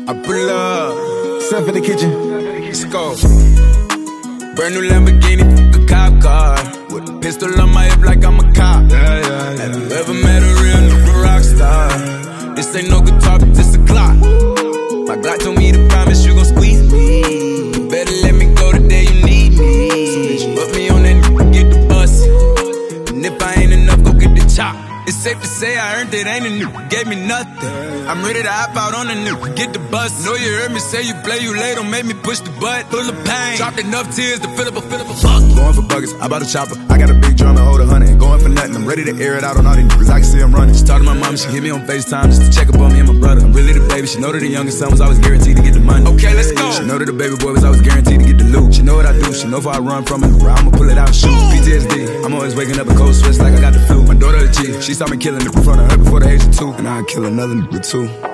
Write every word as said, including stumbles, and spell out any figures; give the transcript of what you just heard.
I pull up, Stuff in the kitchen. let's go. Brand new Lamborghini, fuck a cop car. With a pistol on my hip like I'm a cop. Yeah, yeah, yeah. Have you ever met a real nigga rock star? This ain't no guitar, but this a clock. My Glock told me to promise you gon' squeeze me. You better let me go the day you need me. So bitch, put me on that nigga, get the bus. And if I ain't enough, go get the chop. It's safe to say I earned it, ain't a nigga, gave me nothing. I'm ready to hop out on a nigga, get the bus. Know you heard me say you play, you late, don't make me push the butt. Full of pain, dropped enough tears to fill up a, fill up a fuck. Going for buggers, I bought a chopper. I got a big drum and hold a hundred. Ain't going for nothing, I'm ready to air it out on all these niggas. I can see I'm running. She talked to my mom, she hit me on FaceTime just to check up on me and my brother. I'm really the baby, she know that the youngest son was always guaranteed to get the money. Okay, let's go. She know that the baby boy was always guaranteed to get the loot. She know what I do, she know if I run from it, I'ma pull it out and shoot. P T S D, I'm always waking up a cold sweats like I got the flu. My daughter a G, she saw me killing the front of her before the age of two. And I'd kill another nigga too.